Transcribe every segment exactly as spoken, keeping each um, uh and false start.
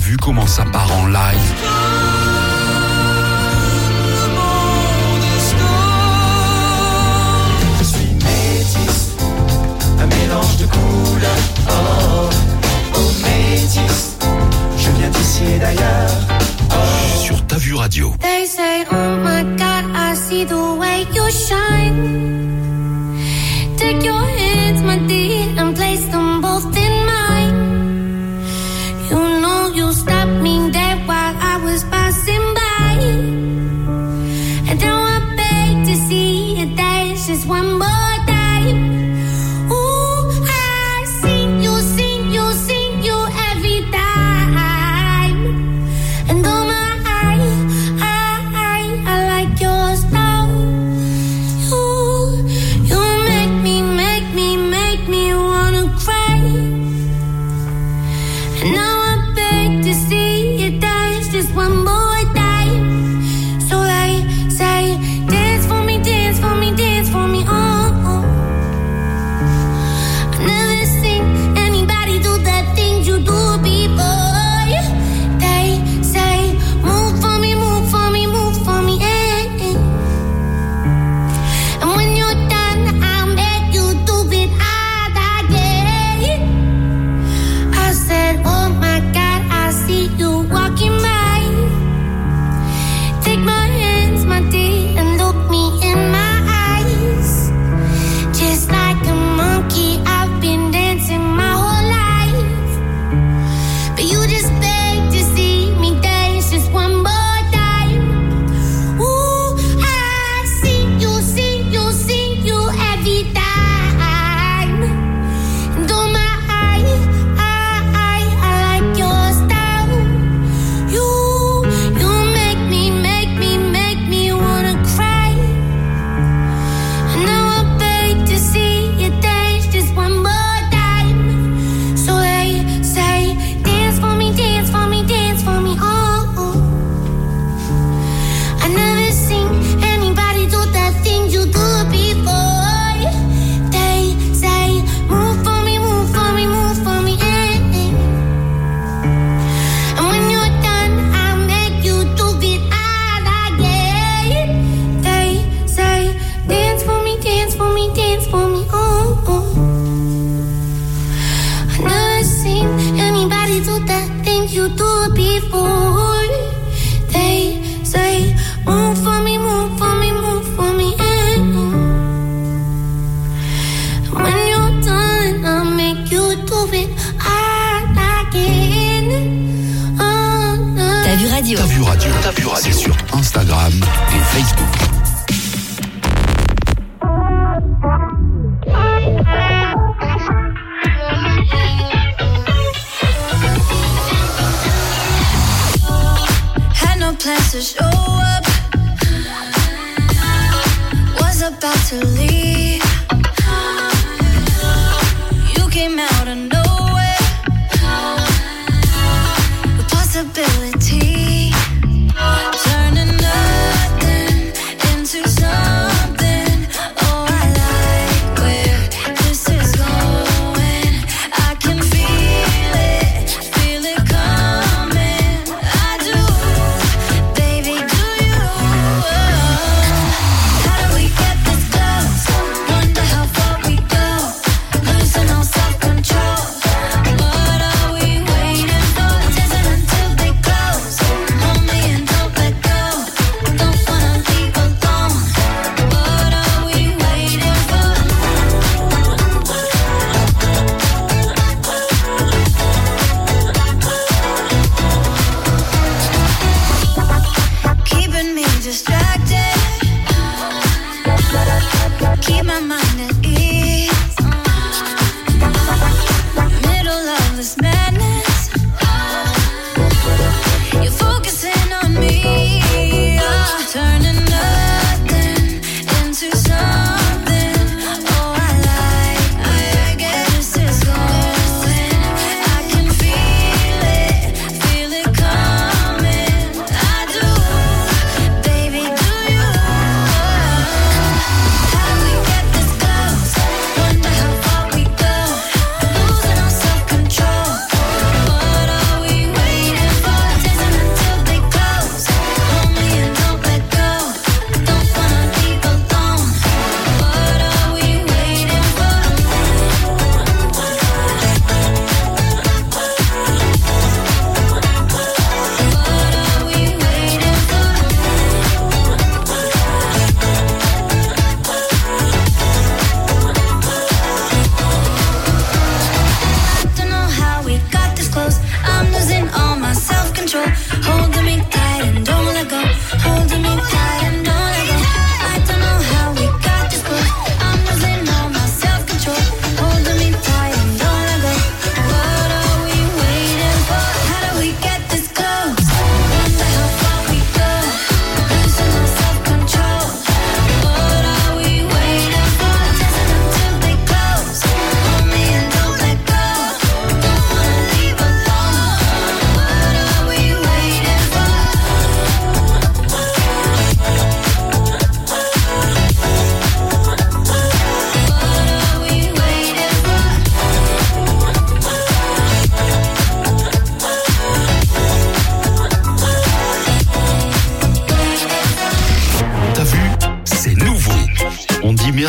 vu comment ça part en live? Je suis métis, un mélange de couleurs. Oh, oh métis, je viens d'ici et d'ailleurs. Oh. Sur Ta Vue Radio. They say, oh my God, I see the way you shine. Take your hands, my dear, and place them both in mine. You know you stopped me dead while I was passing by. And now I beg to see you dance just one more time. Ooh, I sing you, sing you, sing you every time. And oh my, I, I, I like your style. You, you make me, make me, make me wanna cry. And now I beg to see you dance just one more time. So they say, dance for me, dance for me, dance for me, oh, oh. I never seen anybody do the things you do before. They say, move for me, move for me, move for me, eh, eh. And when you're done, I'll make you do it all again. I said, oh my God, I see you walking by. Take my hands, my dear, and look me in my eyes. Just like a monkey, I've been dancing my whole life. But you just beg to see me dance just one more time. Ooh, I sing you, sing you, sing you every time. And oh my, I, I, I, I like your style. You, you make me, make me, make me wanna cry. And now I beg to see you dance just one more time. So they say, dance for me, dance for me, dance for me, oh, oh. I never seen anybody do the things you do before. They say, move for me, move for me, move for me, eh, eh. And when you're done, I'll make you do it all again. They say, dance for me, dance for me, dance for me, oh, oh. I never seen anybody do the things you do before. They say, move for me, move for me, move for me, eh, eh. When you're done, I'll make you do it all again. Oh, no. Ta Vue Radio. Ta Vue Radio. Ta Vue Radio. C'est sur Instagram et Facebook. Had no plans to show up. Was about to leave. You came out of nowhere. A possibility. Turning nothing into something. Oh, I like where this is going. I can feel it, feel it coming. I do, baby, do you? How do we get this close? Wonder how far we go. Losing all self-control.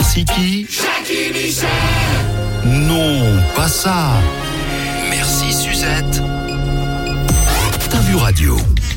Merci qui? Jackie Michel. Non, pas ça. Merci Suzette. T'as vu radio.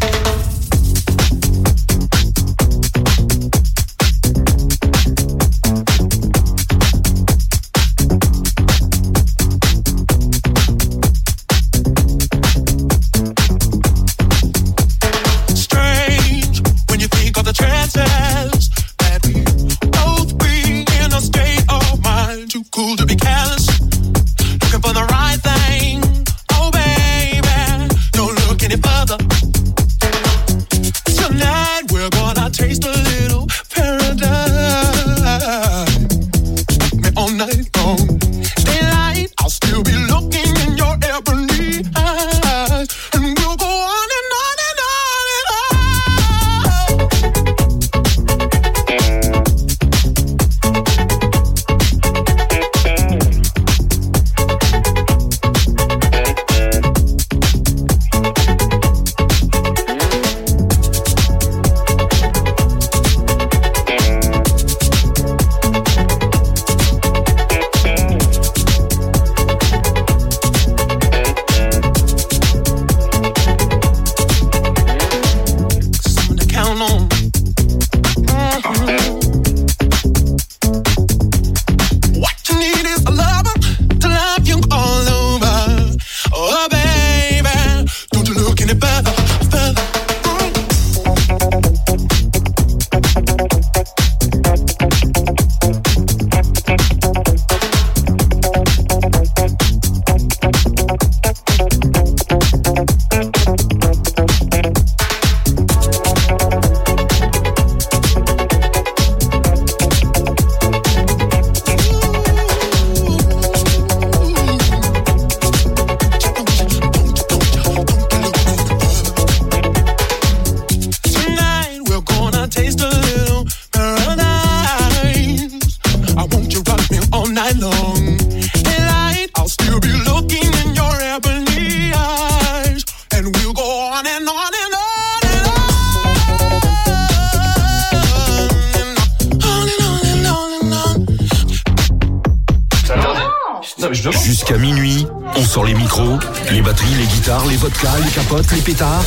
Jusqu'à minuit, on sort les micros, les batteries, les guitares, les vodkas, les capotes, les pétards.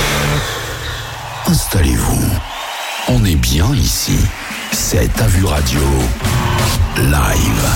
Installez-vous. On est bien ici. C'est T'as vu radio. Live.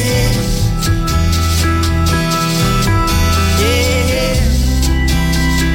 Yeah.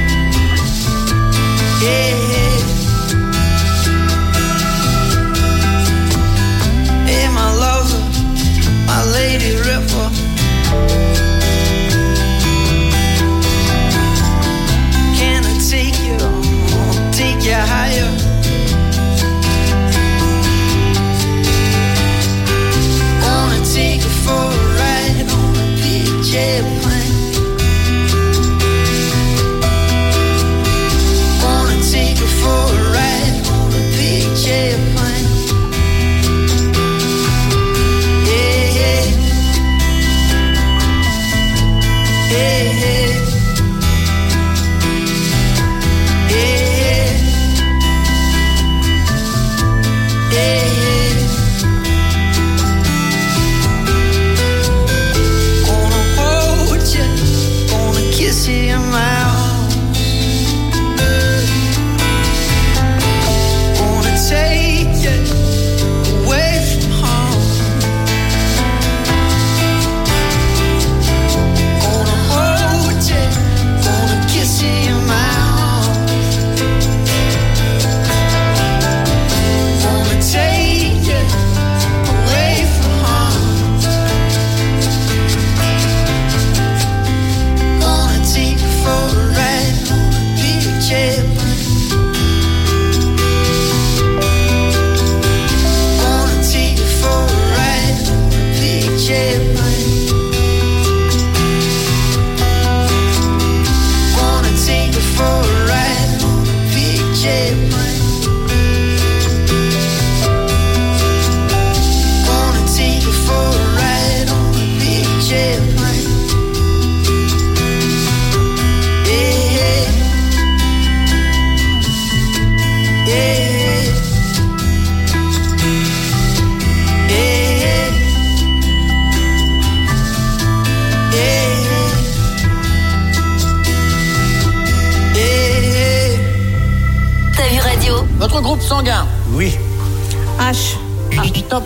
H. Ah, top.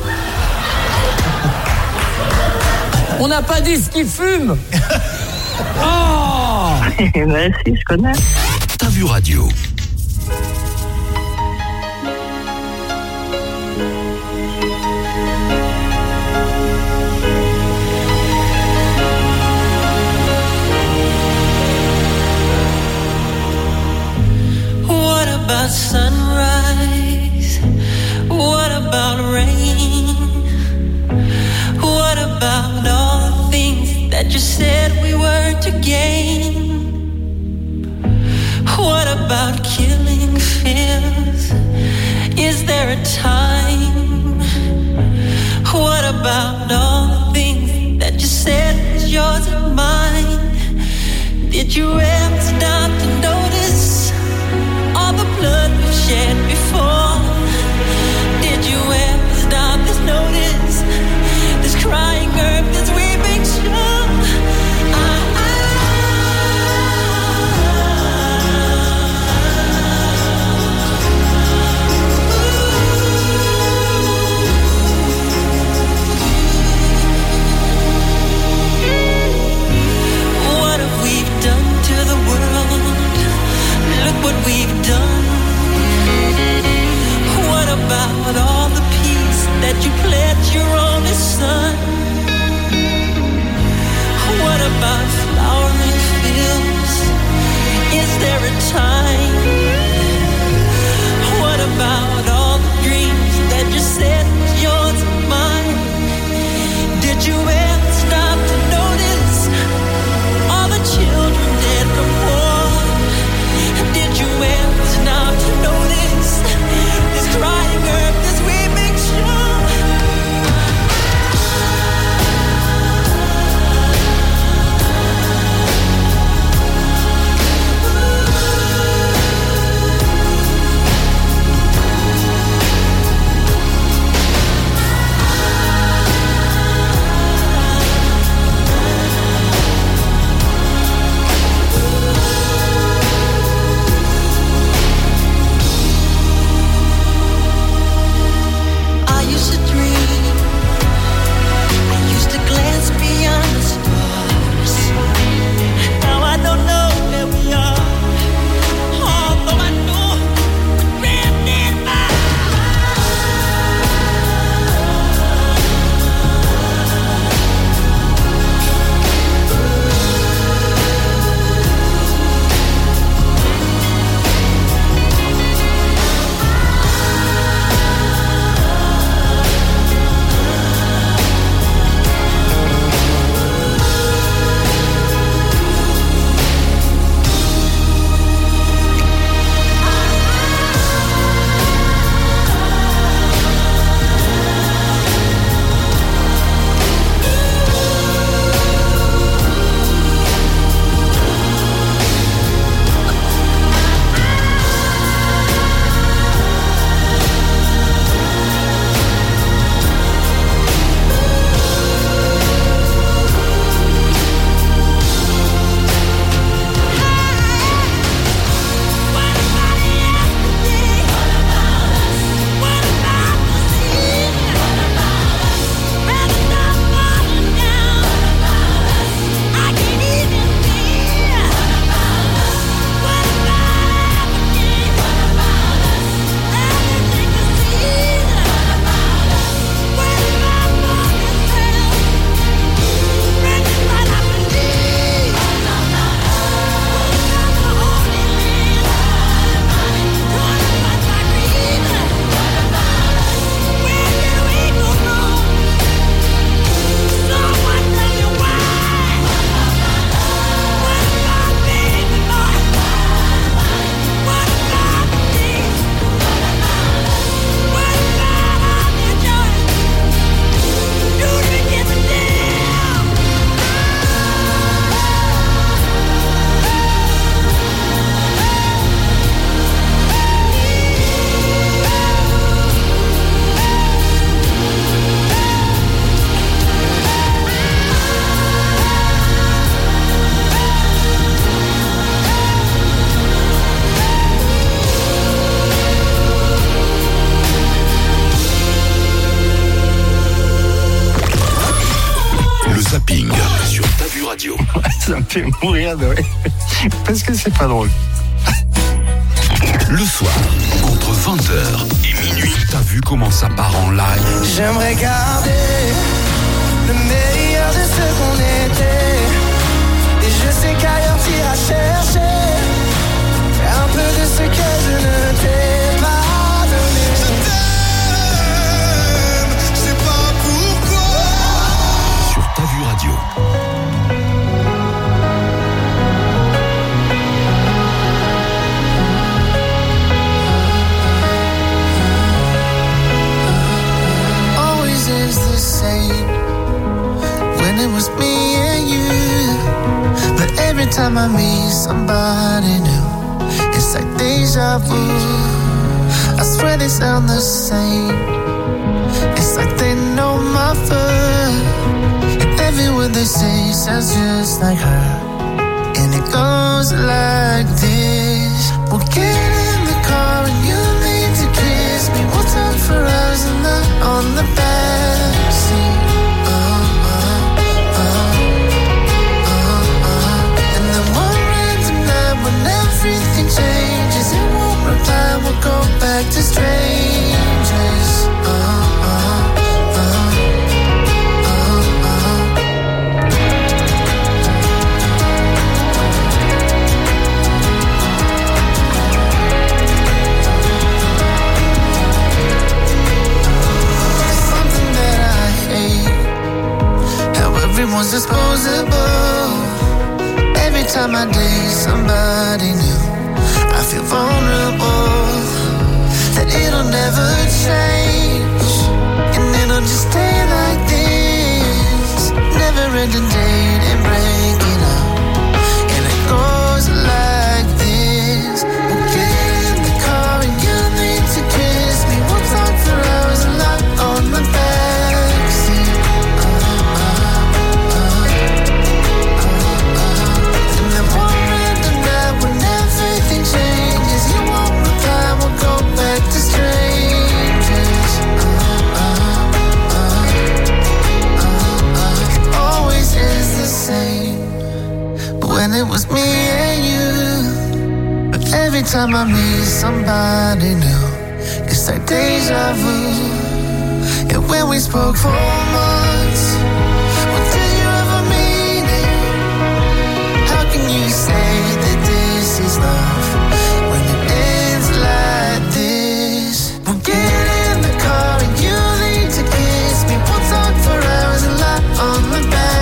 On n'a pas dit ce qu'il fume. Oh. Ouais, si, je connais. T'as vu radio. What about sunrise? What about rain? What about all the things that you said we were to gain? What about fait mourir de rire. Parce que c'est pas drôle. Le soir, entre vingt heures et minuit, t'as vu comment ça part en live? J'aimerais garder le meilleur de ce qu'on était. Et je sais qu'ailleurs t'iras chercher un peu de ce que je ne t'ai pas donné. Je t'aime, je sais pas pourquoi. Sur Ta Vue Radio. Always is the same when it was me and you. But every time I meet somebody new, it's like deja vu. I swear they sound the same. It's like they know my first. And every word they say sounds just like her. And it goes like this. We'll get in the car and you need to kiss me. We'll talk for hours and not on the backseat. When everything changes, it won't reply, we'll go back to strangers. Uh, uh, uh, uh, uh. Something that I hate, how everyone's disposable. Every time I date somebody new, I feel vulnerable, that it'll never change, and it'll just stay like this. Never ending date and breaking up, and it goes like this. We'll get in the car and you need to kiss me. We'll talk for hours and lock on the backseat. When it was me and you, but every time I meet somebody new, it's like deja vu. And when we spoke for months, well, did you ever mean it? How can you say that this is love when it ends like this? We'll get in the car and you need to kiss me. We'll talk for hours and lie on the back.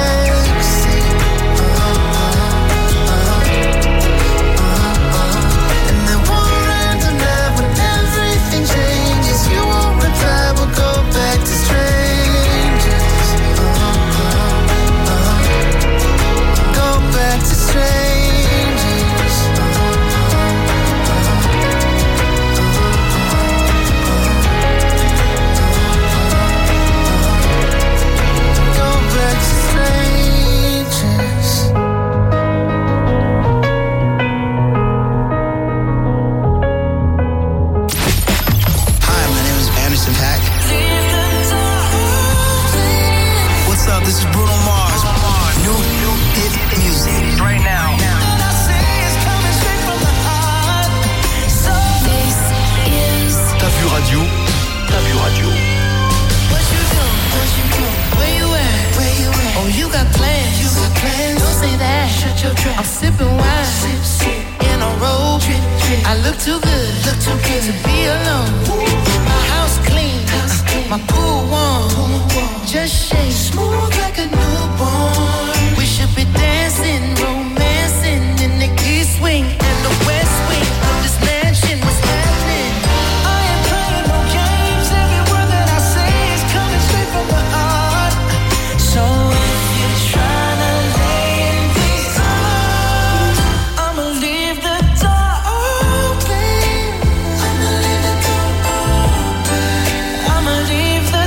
I'm sipping wine sip, sip. In a robe. Drip, drip. I look too good, look too good to be alone. My house clean, house clean. My pool warm. Pool warm. Just shake smooth like a newborn. We should be dancing, romancing in the east wing and the west wing of this mansion. What's happening? I ain't playing no games. Every word that I say is coming straight from the heart. So if you're trying to lay in these arms, I'ma leave the door open. I'ma leave the door open. I'ma leave the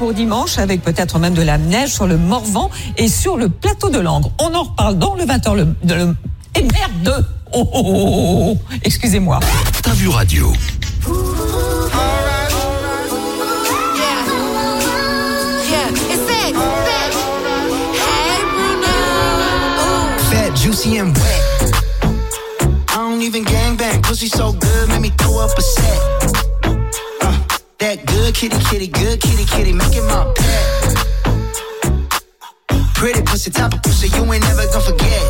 pour dimanche, avec peut-être même de la neige sur le Morvan et sur le plateau de Langres. On en reparle dans le vingt heures. Le, de le, et merde oh, oh, oh, oh, excusez-moi. T'as vu radio. Juicy and wet. I don't even gangbang. Pussy so good, make me throw up a set. Uh, that good kitty, kitty, good kitty, kitty, make it my pet. Pretty pussy, top of pussy, you ain't never gonna forget.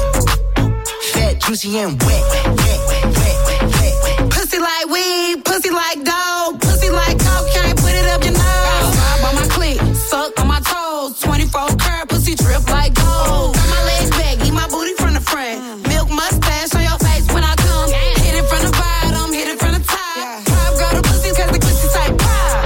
Fat, juicy and wet, wet, wet, wet, wet, wet, wet. Pussy like weed, pussy like dog, pussy like cocaine, put it up your nose. Ride by my clit, suck on my toes, twenty-four karat pussy drip like gold. Got my legs back, eat my booty from the front. Milk mustache on your face when I come. Hit it from the bottom, hit it from the top. Pop girl the pussy cause the pussy type pop.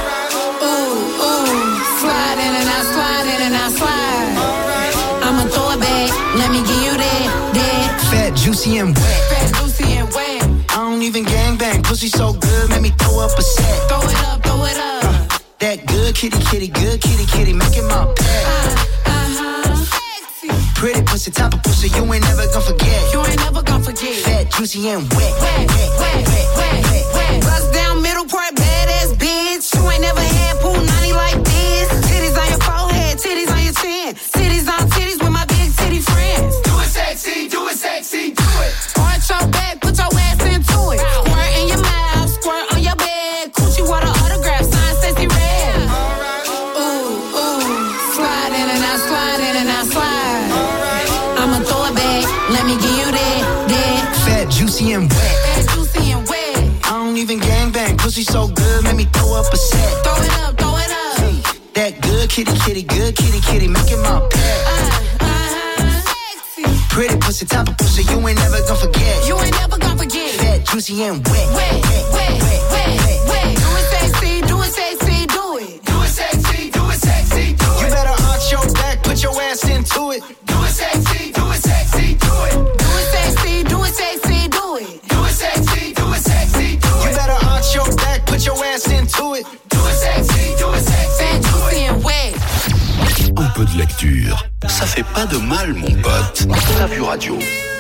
Ooh, ooh, slide in and out, slide in and out, slide. I'ma throw it back, let me give you that, that. Fat, juicy and wet. Fat, juicy and wet. I don't even gangbang. Pussy so good, make me throw up a set. Throw it up, throw it up. Uh, that good kitty, kitty, good kitty, kitty, make it my pet. Uh, uh-huh. Pretty pussy, top of pussy, you ain't never gonna forget. You ain't never gonna forget. Fat, juicy and wet, wet, wet, wet, wet, wet, wet, wet. Bust down middle part, badass bitch. You ain't never had pool ninety like this. Titties on your forehead, titties on your chin. Titties on titties with my big titty friends. Do it sexy, do it sexy, do it. Arch your back, put your ass into it. Squirt in your mouth, squirt on your bed. Coochie water autograph, sign sexy red. Ooh, ooh, slide in and out, slide in and out, slide. I'ma throw it back, let me give you that, that. Fat, juicy and wet. Fat, juicy and wet. I don't even gangbang. Pussy so good, make me throw up a set. Throw it up, throw it up. That good kitty, kitty, good kitty, kitty, make it my pet. Uh, uh-huh. Sexy. Pretty pussy, top of pussy, you ain't never gonna forget. You ain't never gonna forget. Fat, juicy and wet. Wet, wet, wet, wet, wet, wet. Do it sexy, do it sexy, do it. Do it sexy, do it sexy, do it. You better arch your back, put your ass into it. Do it sexy, do it sexy, do it. Do it sexy, do it sexy, do it. Do it sexy, do it sexy, do it. You better arch your back, put your ass into it. Do it sexy, do it sexy, Fat, juicy and wet. Un peu de lecture, ça fait pas de mal, mon pote. T'as vu radio.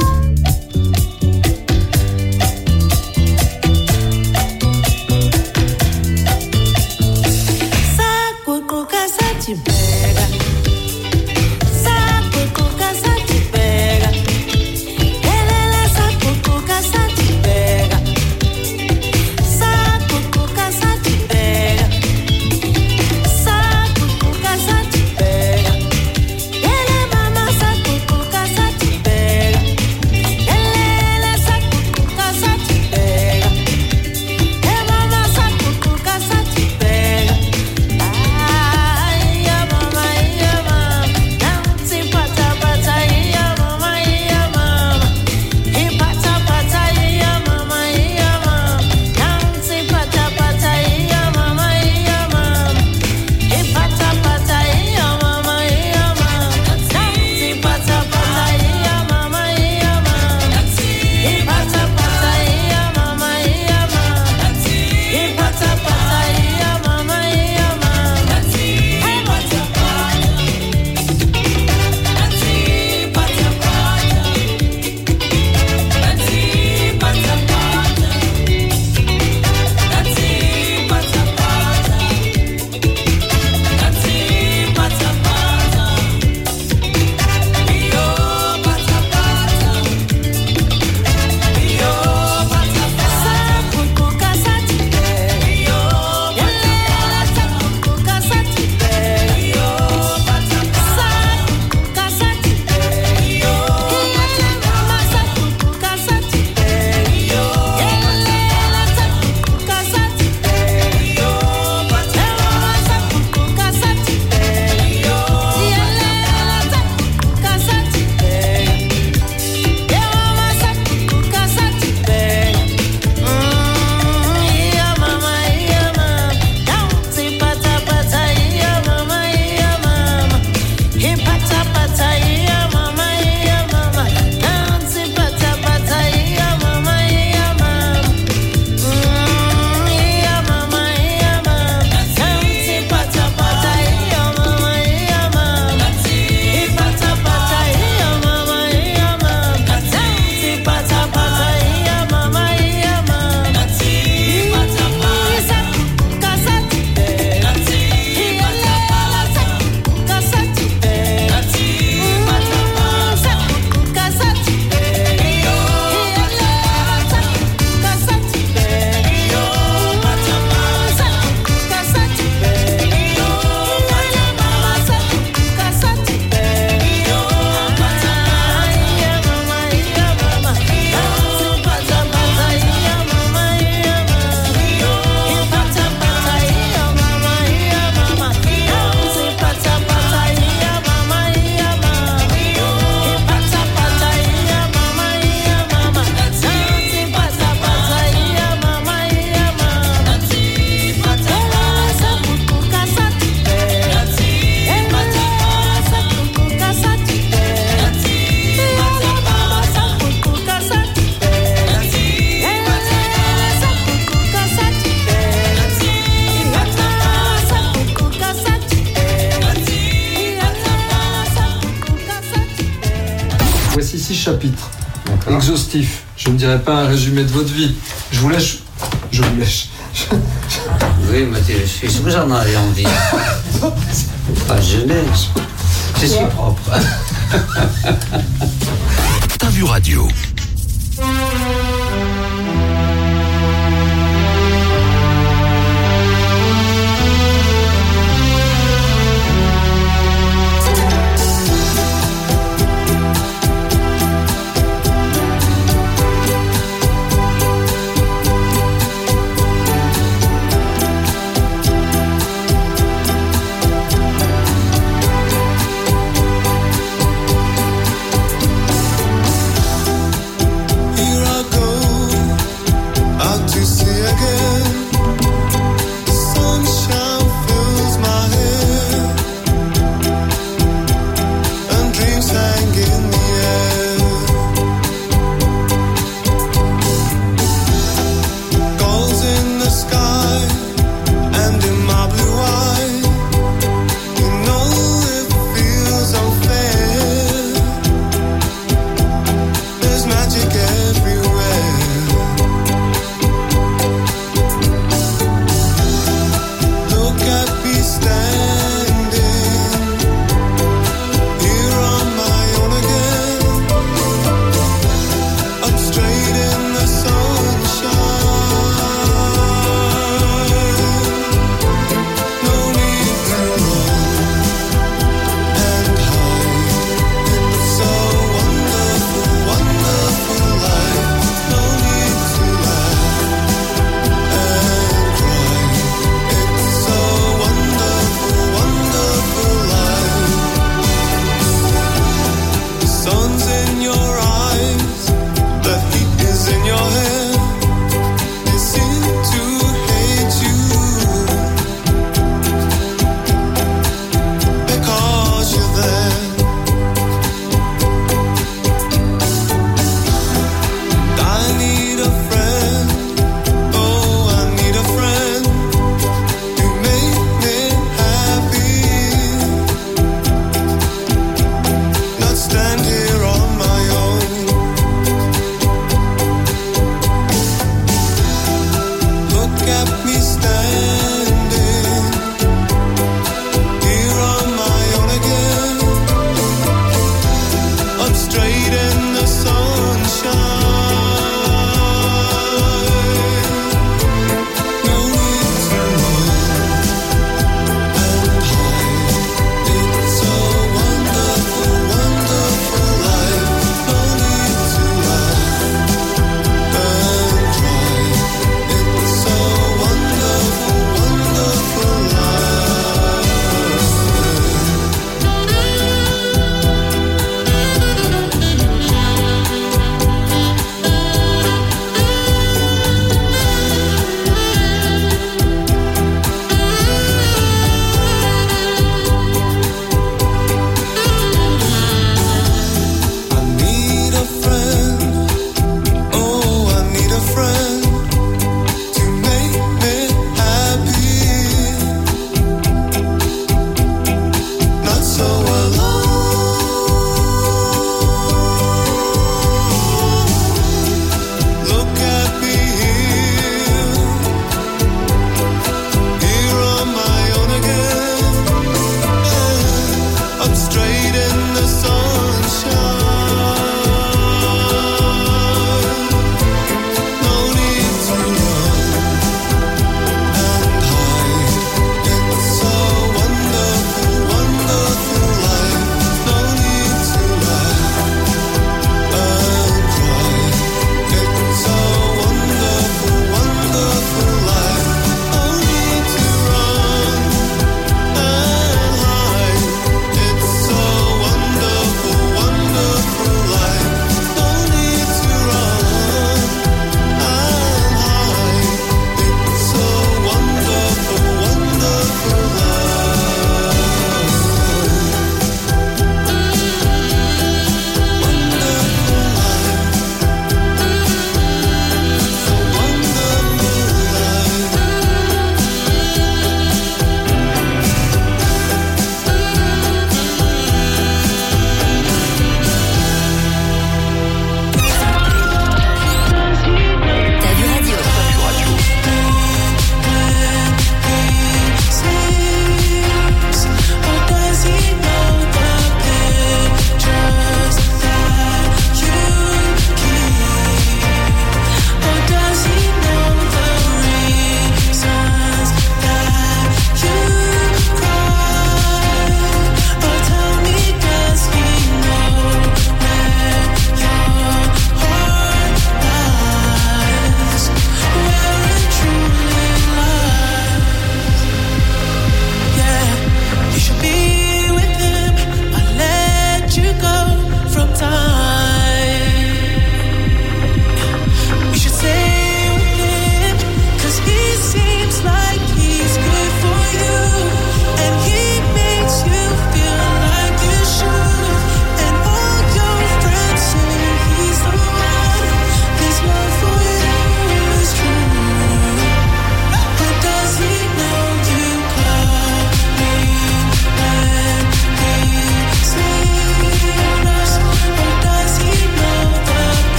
Saco coca sa te pega. Saco coca sa te pega. Elele saco coca sa te pega. Saco coca sa te pega. Saco coca sa te pega. Ele mama saco coca sa te pega. Elele saco coca sa te pega. E mama saco coca sa te pega. Ai, ama. Voici six chapitres exhaustifs. Je ne dirais pas un résumé de votre vie. Je vous laisse. Je vous laisse. Oui, Mathieu, je suis vous en avez envie. Pas gêné. C'est si propre. T'as vu radio.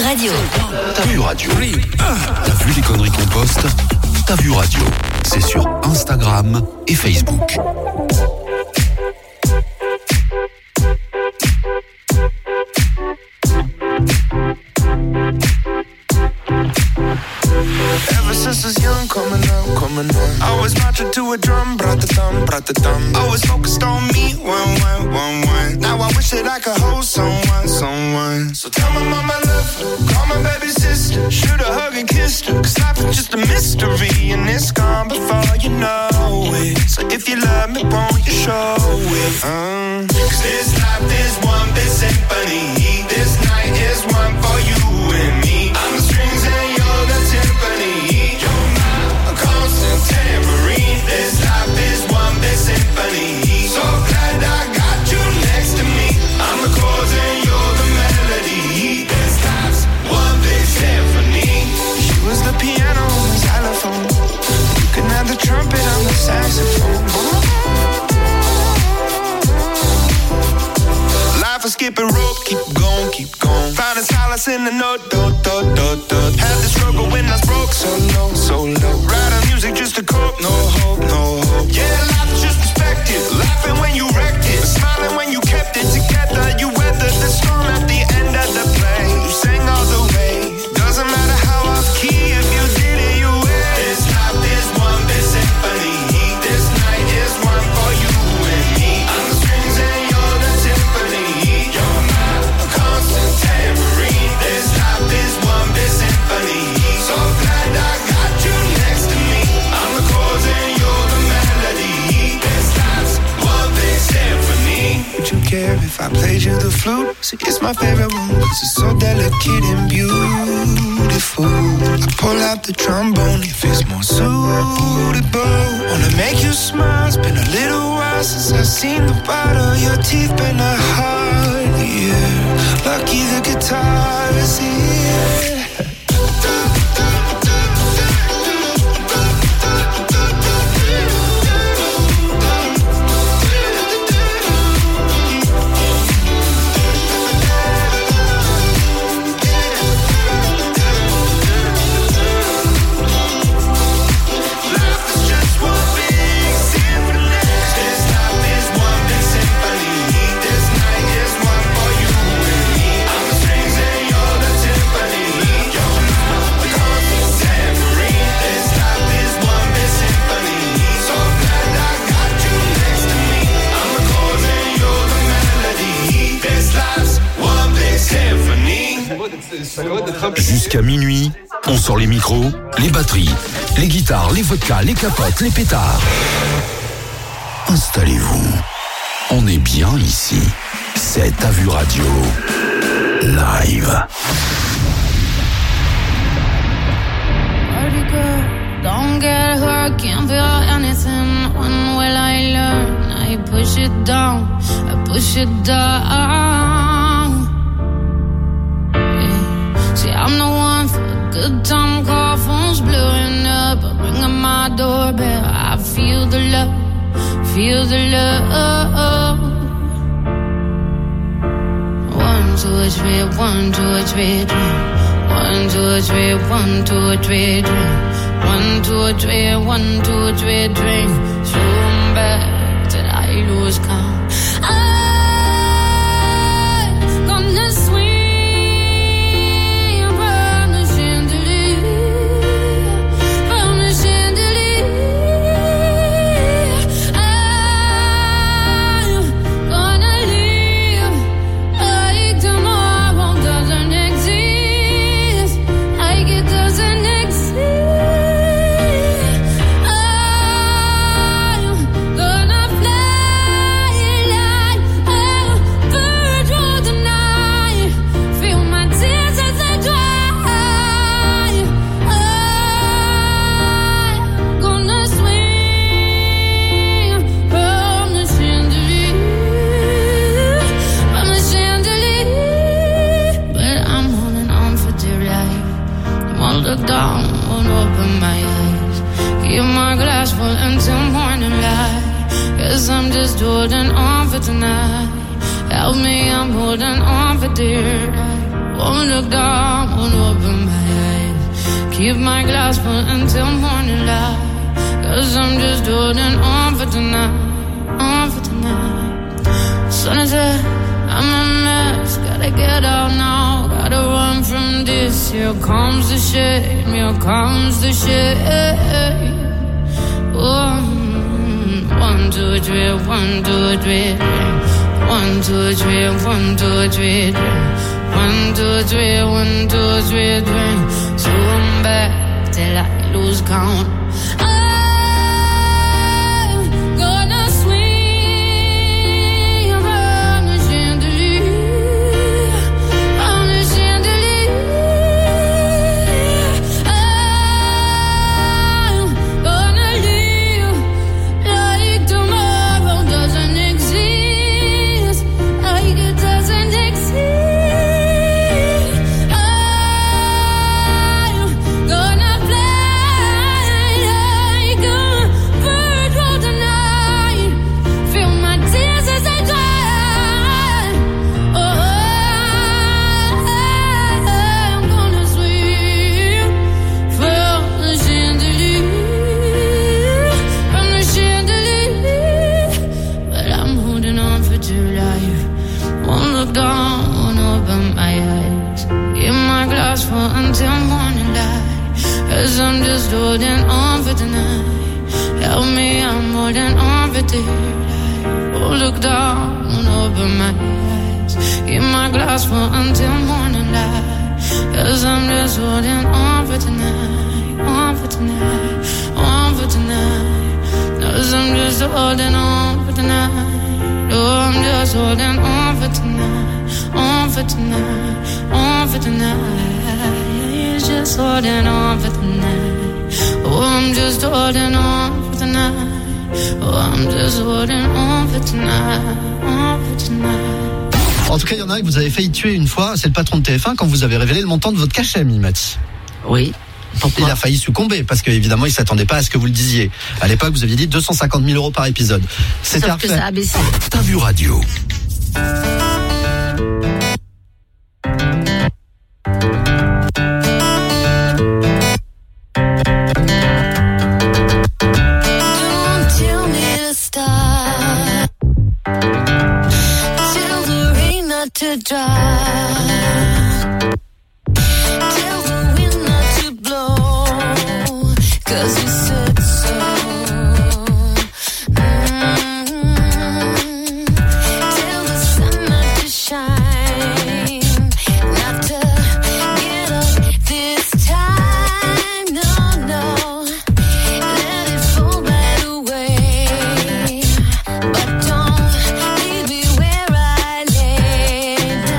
Radio. T'as vu radio. T'as vu les conneries qu'on poste? T'as vu radio. C'est sur Instagram et Facebook. Ever since I was young, coming up, coming up, I was marching to a drum, brat-a-thumb, brat-a-thumb. Always focused on me, one, one, one, one. Now I wish that I could hold someone, someone. So tell my mama I love her, call my baby sister, shoot a hug and kiss her, cause life is just a mystery, and it's gone before you know it. So if you love me, won't you show it? Um, cause this life is one big symphony, this night is one for you and me. I'm the strings and you're the timpani. You're my constant tambourine. This life is one big symphony. So glad I got you next to me. I'm the chords and you're the melody. This life's one big symphony. She was the piano and the xylophone. You can have the trumpet on the saxophone. Life is skipping rope, keep going, keep going. Finding solace in the note, do, do, do, do. Had the struggle when I was broke, so low, so low. Writing music just to cope, no hope, no hope. Yeah, life is just perspective. Laughing when you wrecked it, smiling when you kept it together. You weathered the storm at the end of the play. You sang all the way. Doesn't matter how off key, if you did it, you win. This life is one big symphony. This night is one for you and me. I'm the strings and you're the timpani. You're my constant tambourine. This life is one big symphony. So glad I got you next to me. I'm the chords and you're the melody. This life's one big symphony. Would you care if I played you the flute? See, it's my favorite one, cause it's so delicate and beautiful. I pull out the trombone if it's more suitable. Wanna make you smile, it's been a little while since I've seen the white of your teeth. Been a hard year, lucky the guitar is here. Jusqu'à minuit, on sort les micros, les batteries, les guitares, les vodkas, les capotes, les pétards. Installez-vous. On est bien ici. C'est T'as vu radio. Live. Party girl, don't get hurt, can't feel anything. When will I learn? I push it down, I push it down. Yeah. See, I'm the one for a good time call, phone's blowing up, I'm ringing my doorbell. I feel the love, feel the love. One, two, three, one, two, three, drink. One, two, three, one, two, three, drink. One, two, three, one, two, three, drink. Zoom back till I lose count. I'm gonna swing from the chandelier, from the chandelier. I'm gonna live like tomorrow doesn't exist, like it doesn't exist. I'm gonna fly like a bird through the night, feel my tears as I dry. I'm gonna swing from the chandelier, from the chandelier. But I'm holding on for dear life. I won't look down, won't open my eyes. Keep my glass full until morning light. Guess I'm just holding on for tonight. Help me, I'm holding on for dear life. Won't look down, won't open my eyes. Keep my glass full until morning light. Cause I'm just holding on for tonight, on for tonight. Sun is up, I'm a mess, gotta get out now. Gotta run from this, here comes the shame, here comes the shame. One, one, two, three, one, two, three, one, two, three, one, two, three, one, two, three, one, two, three, three. So I'm back till I lose count. Until morning light, cause I'm just holding on for tonight. Help me, I'm holding on for dear. Oh, look down, open my eyes. Keep my glass full until morning light, cause I'm just holding on for tonight, on for tonight, on for tonight. Cause I'm just holding on for tonight. Oh, I'm just holding on for tonight, on for tonight, on for tonight. Just holding on for the night. Oh, I'm just holding on for the night. Oh, I'm just holding on for tonight, on for tonight. En tout cas, il y en a un que vous avez failli tuer une fois, c'est le patron de T F un quand vous avez révélé le montant de votre cachet, Mimati. Oui. Pourquoi ? Il a failli succomber parce qu'évidemment, il ne s'attendait pas à ce que vous le disiez. À l'époque, vous aviez dit deux cent cinquante mille euros par épisode. C'était Sauf que ça a baissé. T'as vu radio. To drive, tell the wind not to blow, cause you said so. Mm-hmm. Tell the sun not to shine, not to get up this time, no, no. Let it fall right away, but don't leave me where I lay.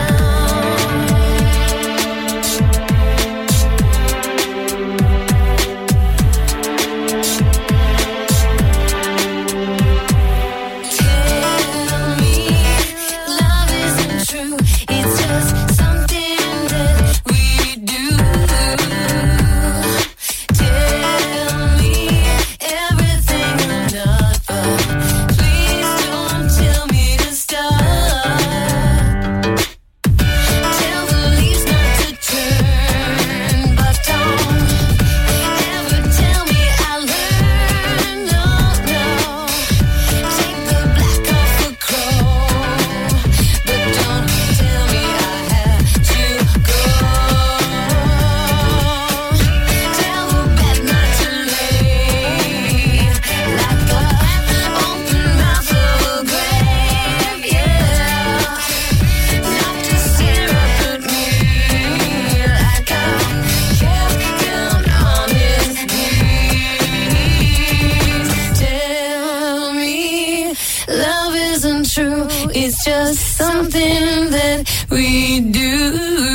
It's just something that we do.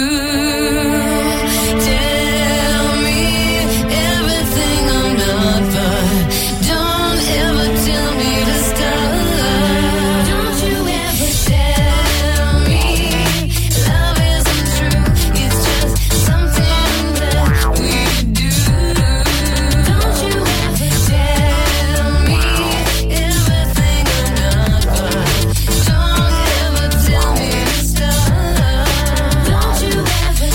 Tell me everything I'm not, but don't ever tell me to stop. Don't you ever tell me love isn't true. It's just something that we do. Don't you ever tell me everything I'm not, but don't ever tell me to stop. Don't you ever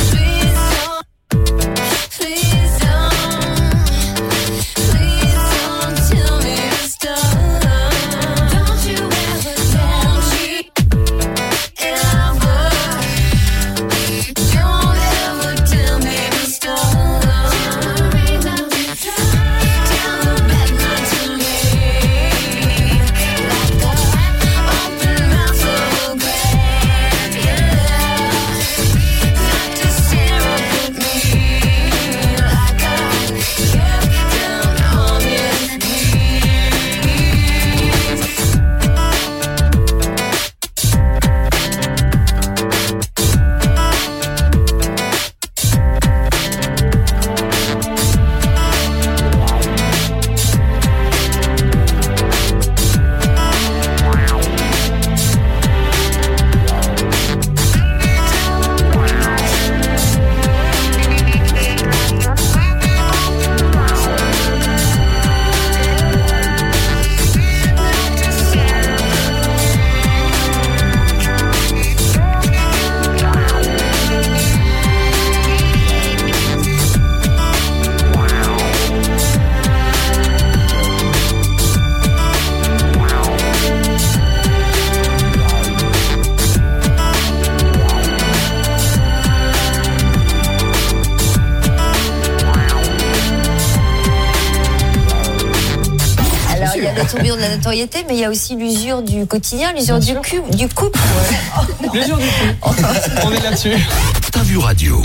tourbillon de la notoriété, mais il y a aussi l'usure du quotidien, l'usure du, cul, du couple. L'usure du couple. On est là-dessus. T'as vu radio.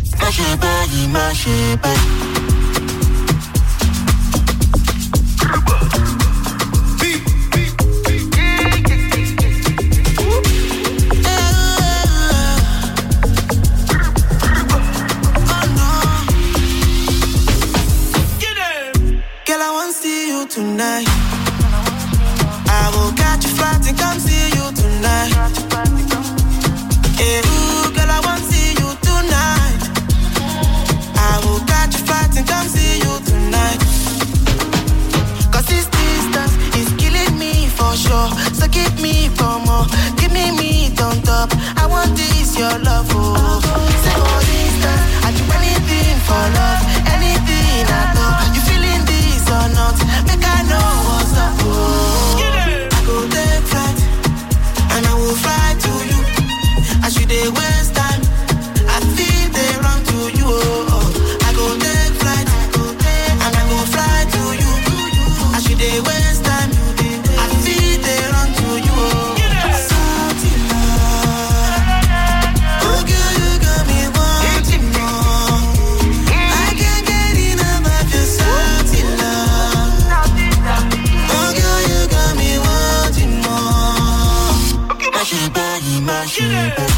Tonight, I will catch a flight and come see you tonight. Hey, ooh, girl, I want to see you tonight. I will catch a flight and come see you tonight. Cause this distance is killing me for sure. So give me for more, give me meat on top. I want this, your love, oh. Say for distance, I do anything for love, anything at all. You feeling this or not? Make I know what's up, oh. I go take flight, and I will fly to you. I should they waste time, I feel they run to you, oh. I go take flight, and I go fly to you. I should they waste time, I feel they run to you, oh. Something love, oh girl, you got me wanting more. I can't get enough of your something love. Oh girl, you got me wanting more. My shit body, my shit body.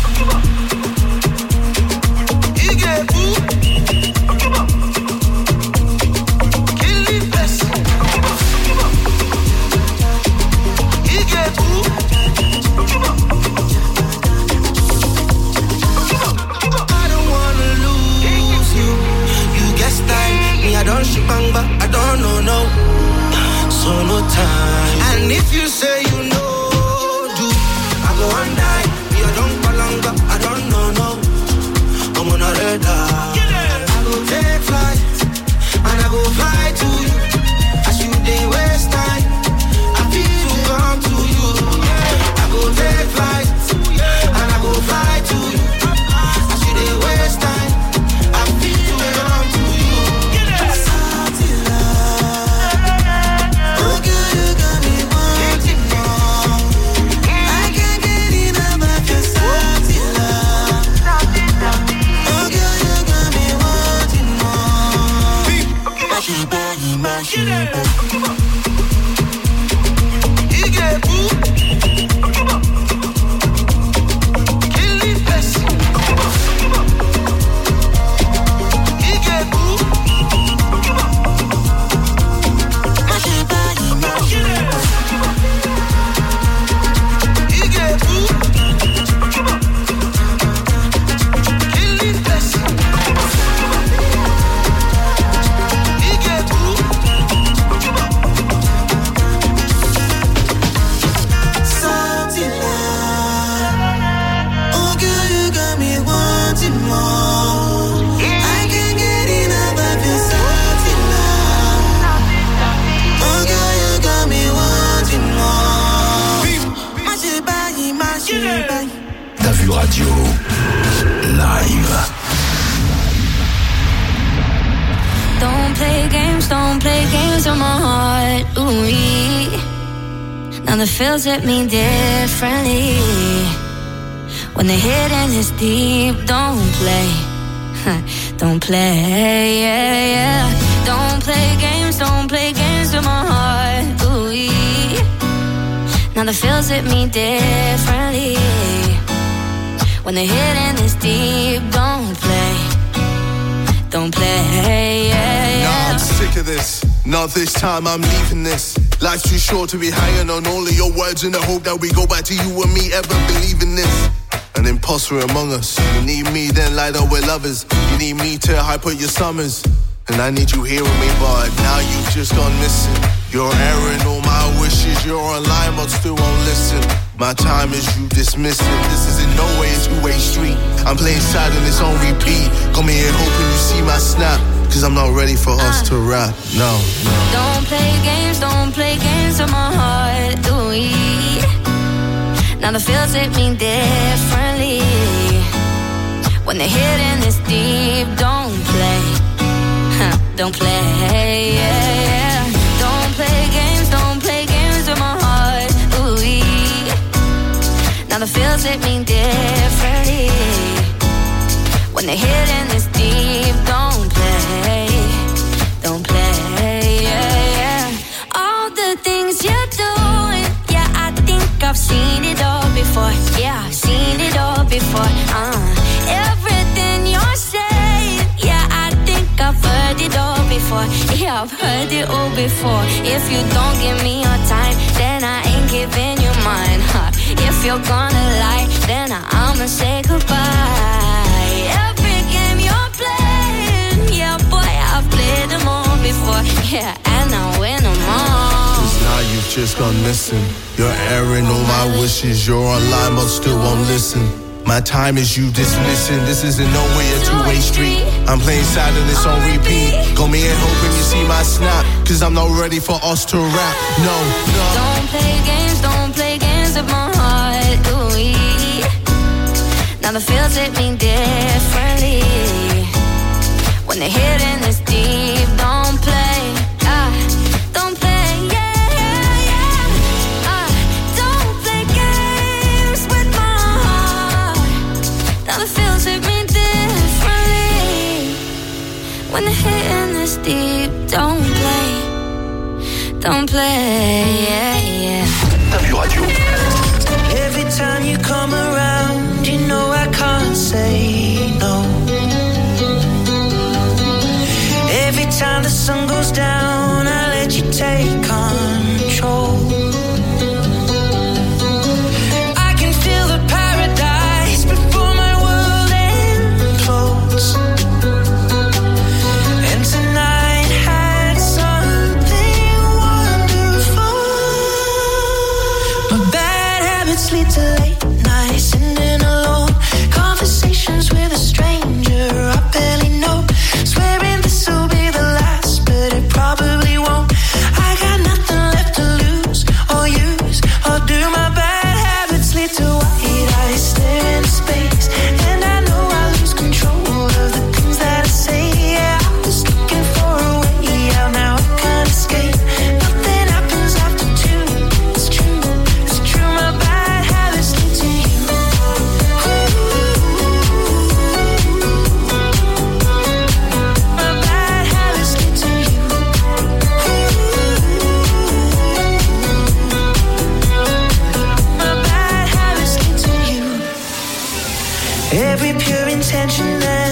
You get boo. Kill it best. You get boo. I don't wanna lose you. You get style, me I don't ship bang but I don't know no. So no time. And if you say you know, do I go and die? Me I don't belong, I don't know no. I'm on a radar. I go take flight, and I go fly to you. I should they waste time. I feel to come to you. I go take flight, and I go fly to you. I should they waste time. I feel to come to you. Something love. Oh girl, you got me wanting more. I can't get enough of your something love. Oh girl, you got me wanting more. My shit body, my shit body. You get boo. Kill it best. You get boo. My shit body, my shit body. You get boo. Kill it best. You get boo. Something love. Oh girl, you got me wanting more. I can't get enough of your something love. Oh girl, you got me wanting more. My shit body, my shit body. T'as vu radio. Live. Don't play games, don't play games with my heart. Ooh, now the feels hit me differently. When the hidden is deep, don't play, don't play, yeah, yeah. Don't play games, don't play games with my heart. Ooh, now the feels hit me differently. When the hidden is deep, don't play, don't play, yeah, yeah. Nah, I'm sick of this. Not this time, I'm leaving this. Life's too short to be hanging on all of your words in the hope that we go back to you and me ever believing this. An imposter among us. You need me, then light up with lovers. You need me to hype up your summers. And I need you hearing me, but now you've just gone missing. You're airing all my wishes. You're online, but still won't listen. My time is you dismissing. This is in no way a two-way street. I'm playing sad and it's on repeat. Got me here hoping you see my snap. Cause I'm not ready for us uh, to rap. No, no. Don't play games, don't play games with my heart. Ooh, now the feels hit me differently. When the hidden is deep, don't play, huh, don't play, yeah, yeah. Don't play games, don't play games the feels hit me differently. When the hitting is deep, don't play, don't play, yeah, yeah. All the things you're doing, yeah, I think I've seen it all before. Yeah, I've seen it all before. Uh, everything you're saying, yeah, I think I've heard it all before. Yeah, I've heard it all before. If you don't give me your time, then I ain't giving you mine. Huh? If you're gonna lie, then I, I'ma say goodbye. Every game you're playing, yeah, boy, I've played them all before. Yeah, and I win them all. Cause now you've just gone missing. You're airing all my wishes. You're online but still won't listen. My time is you dismissing. This isn't no way a two-way street. I'm playing sad and it's on repeat. Got me in hoping you see my snap. Cause I'm not ready for us to rap. No, no. Don't play games, don't play games with my heart. Ooh-wee. Now the feels hit me differently. When the hitting is deep, don't play. Ah, don't play, yeah, yeah, yeah. Ah, don't play games with my heart. Now the feels hit me differently. When the hitting is deep, don't play, don't play, yeah, yeah. T'as vu radio. Every time you come around, you know I can't say no. Every time the sun goes down, I let you take control. I can feel the paradise before my world implodes. And tonight had something wonderful. My bad habits lead to late nights, sitting alone. Conversations with a stranger I barely know. Swearing this will be the last, but it probably won't. I got nothing left to lose or use or do. My bad habits lead to white eyes staring into space, and I know I lose control of the things that I say. Yeah, I was looking for a way out, now I can't escape. Nothing happens after two. It's true, it's true. My bad habits lead to you. My bad habits lead to you. My bad habits lead to you. Every pure intention that